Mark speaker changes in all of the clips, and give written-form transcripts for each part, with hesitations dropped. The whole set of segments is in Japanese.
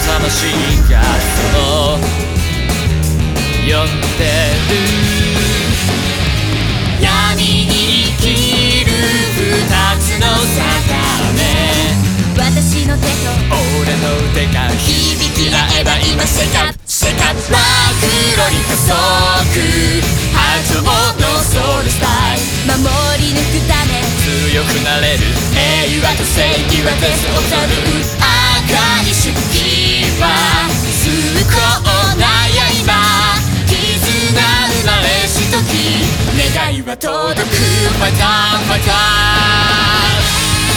Speaker 1: 魂がそう呼んでる。闇に生きる二つの定め、
Speaker 2: 私の手と
Speaker 1: 俺の腕が響き合えば今シェイクアップシェイクアップ。真っ黒に加速波長のソウルスタイル、
Speaker 2: 守り抜くため
Speaker 1: 強くなれる。平和と正義はデスオブザルール。赤い主義は崇高な刃、絆生まれし時願いは届く。ファイターファイター。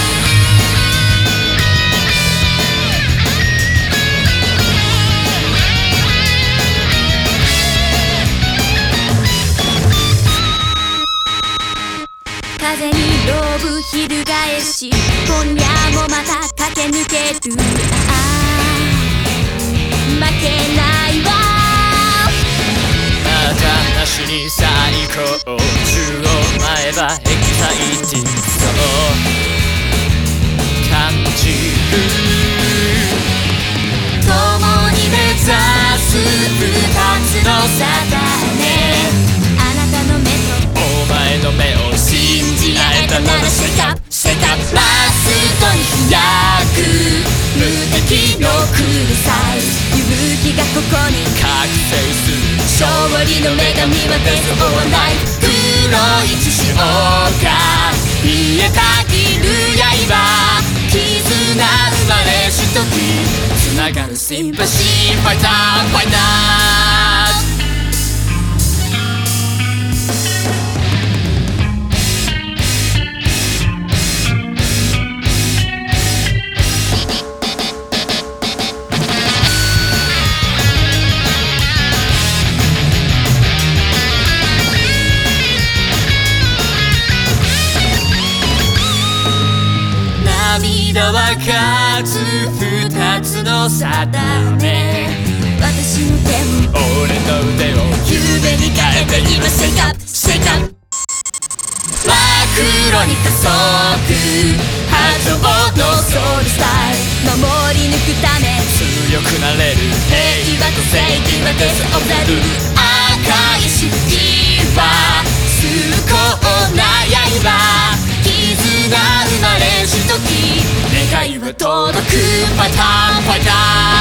Speaker 2: 風にローブ翻し今夜もまた駆け抜ける。ああ負けないわ。
Speaker 1: またなしに最高中を舞えばエキサイティングそう感じる。共に目指す二つの定め、
Speaker 2: あなたの目と
Speaker 1: お前の目を信じ合えたならシェイクアップシェイクアップ。ラストに開く無敵のクールサイズ、
Speaker 2: 勇気がここに
Speaker 1: 覚醒する。
Speaker 2: 勝利の女神はデスオアナイフ。
Speaker 1: 黒い血潮が見えたぎる刃、絆生まれし時繋がるシンパシー。ファイターファイター。涙は勝つ二つの定め、
Speaker 2: 私の手も
Speaker 1: 俺の腕を夢に変えて今シェイクアップシェイクアップ。真っ黒に加速波長のソウルスタイル、
Speaker 2: 守り抜くため
Speaker 1: 強くなれる。平和と正義はデスオブザルール。赤い主義は崇高な刃、絆生まれし時願いは届く。ファイターファイター。